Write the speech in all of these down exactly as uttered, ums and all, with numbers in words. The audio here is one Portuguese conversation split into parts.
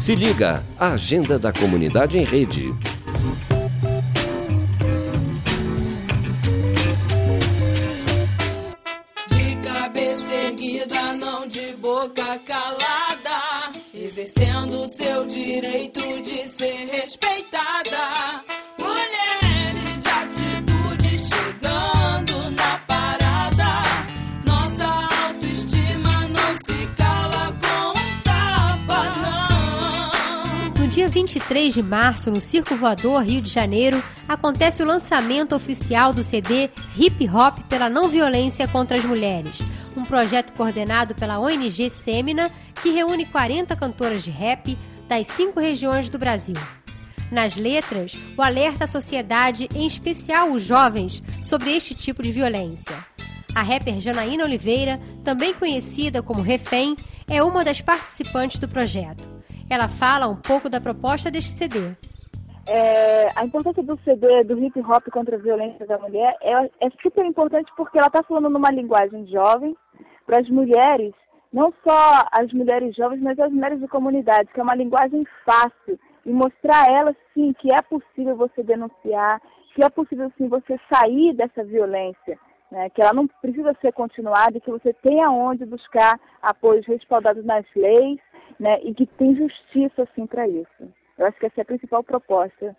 Se liga, a agenda da comunidade em rede. De cabeça erguida, não de boca calada, exercendo seu direito de ser respeitada. Mulheres de atitude chegando na parada, nossa autoestima não se cala com um tapa, não. No dia vinte e três de março, no Circo Voador, Rio de Janeiro, acontece o lançamento oficial do C D Hip Hop pela Não Violência contra as Mulheres, um projeto coordenado pela O N G Semina, que reúne quarenta cantoras de rap das cinco regiões do Brasil. Nas letras, o alerta à sociedade, em especial os jovens, sobre este tipo de violência. A rapper Janaína Oliveira, também conhecida como Refém, é uma das participantes do projeto. Ela fala um pouco da proposta deste C D. É, a importância do C D, do hip hop contra a violência da mulher, é, é super importante porque ela está falando numa linguagem jovem para as mulheres, não só as mulheres jovens, mas as mulheres de comunidade, que é uma linguagem fácil, e mostrar a elas, sim, que é possível você denunciar, que é possível, sim, você sair dessa violência, né, que ela não precisa ser continuada e que você tem aonde buscar apoios respaldados nas leis, né, e que tem justiça, assim, para isso. Eu acho que essa é a principal proposta.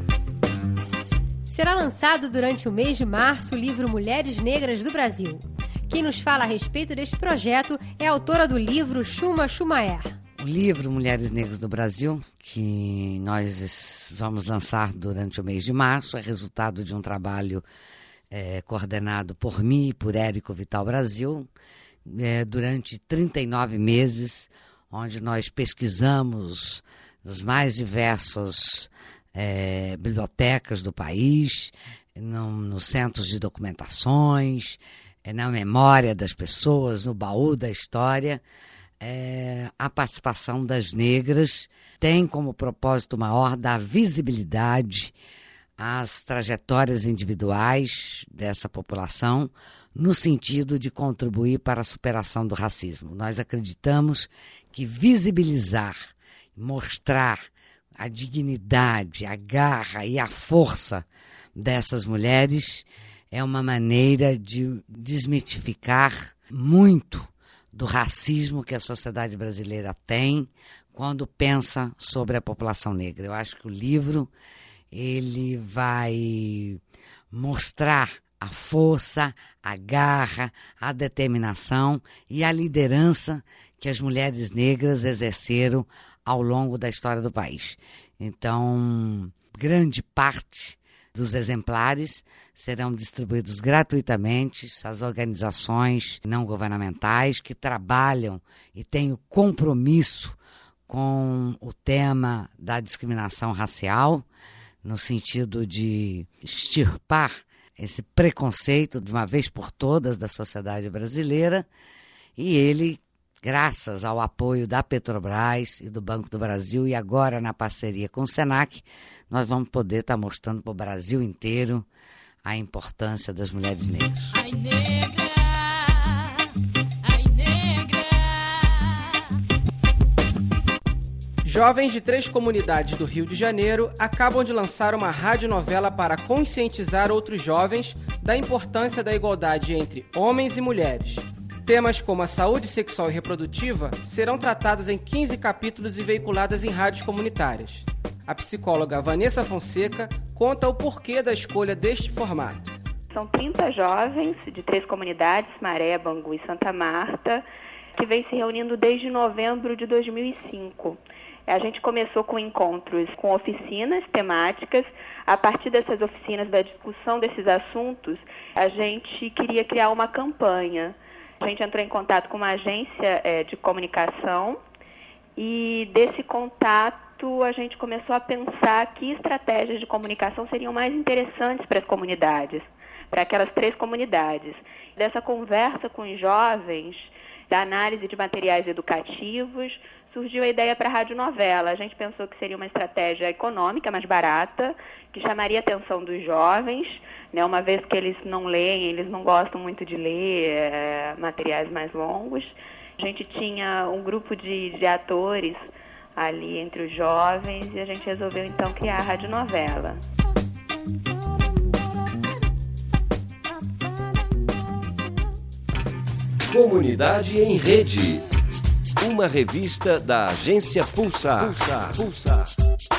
Será lançado durante o mês de março o livro Mulheres Negras do Brasil. Quem nos fala a respeito deste projeto é a autora do livro, Chuma Chumaer. O livro Mulheres Negras do Brasil, que nós vamos lançar durante o mês de março, é resultado de um trabalho é, coordenado por mim e por Érico Vital Brasil, é, durante trinta e nove meses, onde nós pesquisamos nas mais diversas é, bibliotecas do país, no, nos centros de documentações, é, na memória das pessoas, no baú da história. É, a participação das negras tem como propósito maior dar visibilidade às trajetórias individuais dessa população, no sentido de contribuir para a superação do racismo. Nós acreditamos que visibilizar, mostrar a dignidade, a garra e a força dessas mulheres é uma maneira de desmitificar muito do racismo que a sociedade brasileira tem quando pensa sobre a população negra. Eu acho que o livro ele vai mostrar a força, a garra, a determinação e a liderança que as mulheres negras exerceram ao longo da história do país. Então, grande parte dos exemplares serão distribuídos gratuitamente às organizações não governamentais que trabalham e têm o compromisso com o tema da discriminação racial, no sentido de extirpar esse preconceito de uma vez por todas da sociedade brasileira, e ele, graças ao apoio da Petrobras e do Banco do Brasil, e agora na parceria com o Senac, nós vamos poder estar mostrando para o Brasil inteiro a importância das mulheres negras. Ai, negra, ai, negra. Jovens de três comunidades do Rio de Janeiro acabam de lançar uma radionovela para conscientizar outros jovens da importância da igualdade entre homens e mulheres. Temas como a saúde sexual e reprodutiva serão tratados em quinze capítulos e veiculadas em rádios comunitárias. A psicóloga Vanessa Fonseca conta o porquê da escolha deste formato. São trinta jovens de três comunidades, Maré, Bangu e Santa Marta, que vêm se reunindo desde novembro de dois mil e cinco. A gente começou com encontros com oficinas temáticas. A partir dessas oficinas, da discussão desses assuntos, a gente queria criar uma campanha. A gente entrou em contato com uma agência é, de comunicação e desse contato a gente começou a pensar que estratégias de comunicação seriam mais interessantes para as comunidades, para aquelas três comunidades. Dessa conversa com os jovens, da análise de materiais educativos, surgiu a ideia para a radionovela. A gente pensou que seria uma estratégia econômica, mais barata, que chamaria a atenção dos jovens, né, uma vez que eles não leem, eles não gostam muito de ler é, materiais mais longos. A gente tinha um grupo de, de atores ali entre os jovens e a gente resolveu então criar a radionovela. Comunidade em Rede. Uma revista da agência Pulsar. Pulsar. Pulsar.